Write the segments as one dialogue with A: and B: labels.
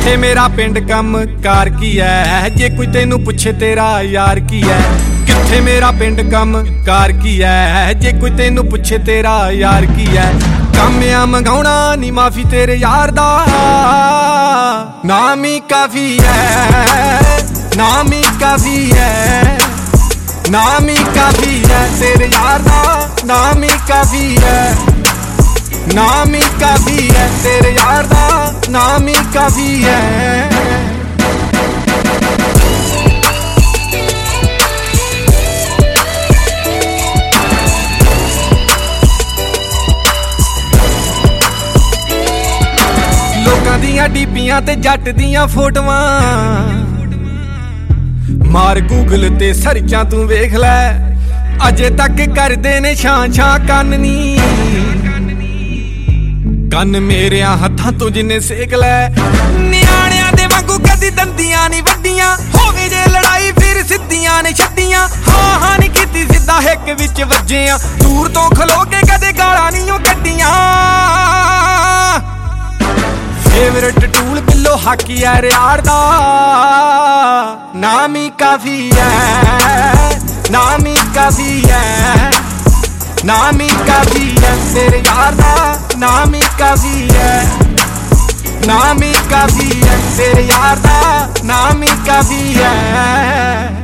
A: किथे मेरा पिंड कम कार की है, जे कोई तेनू पुछे तेरा यार की है। किथे मेरा पिंड कम कार की है, जे कोई तेनू पुछे तेरा यार की है। कामिया मंगाउणा नी माफी तेरे यार दा, नाम ही काफी है, नाम ही काफी है, नाम ही काफी है तेरे यार दा, नाम ही काफी है, नाम ही काफी है तेरे यार दा, नाम ही काफी है। लोकां दियां डीपियां ते जट दियां फोटोआं मार गूगल ते सर्चां तू वेख लै, अजे तक करदे ने छां छां कन्न नी। कन्न मेरिया हत्थां तो जिन्ने सेक लै, नियाणियां दे वांगू कदी दंदियां नी वड्डियां, होवे जे लड़ाई फिर सिद्धियां ने छड्डियां। हां हां नी कीती सिद्धा हिक विच वज्जियां, दूर तो खलो के कदे गालां नी ओ कड्डियां। फेवरेट टूल बिल्लो हाकी है यार दा, नाम ही काफी है, नाम ही काफी है, नाम ही काफी है तेरे यार दा, नाम ही काफी है, नाम ही काफी है तेरे यार दा, नाम ही काफी है।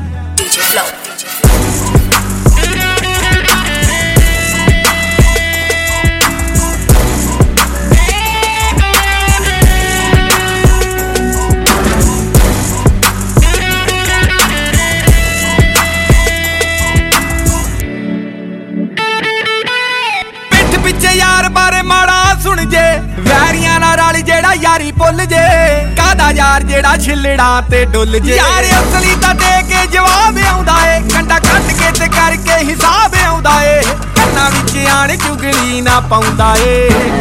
A: पिछे यार बारे माड़ा सुन जे, वैरियां नाल रल जेड़ा यारी भुल जे, कादा यार जेड़ा छिलड़ा ते डुल जे। यार असली तां दे के जवाब आउंदा ए, कंडा कट के ते करके हिसाब आउंदा ए, कन्ना विच आण चुगली ना पाउंदा ए।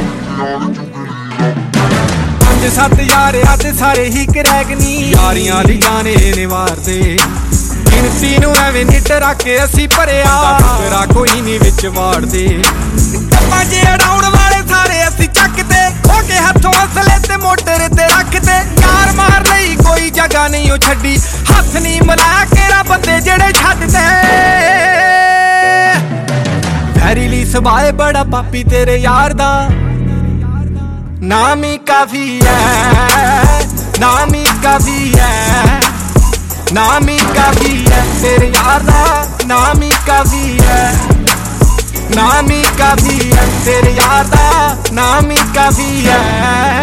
A: 5-7 यार ते सारे ही करैगनी, यारियां दी जाने ने वारदे, गिनती नूं एवें निट रख के असी भरिया, तेरा कोई नी विच वाड़दे। जे अड़ाउण वाले सारे असी चकते, होके हथों असले ते मोटर ते रखते, यार मार लई कोई जगह नहीं ओ छड्डी, हथ नहीं मिलाया केरा बंदे जेड़े छड्डते। वैरीली सबाए बड़ा पापी तेरे यार दा, नाम ही काफी है, नाम ही काफी है, नाम ही काफी है तेरे यार दा, नाम ही काफी है, नाम ही काफी है तेरे यार दा, नाम ही काफी है।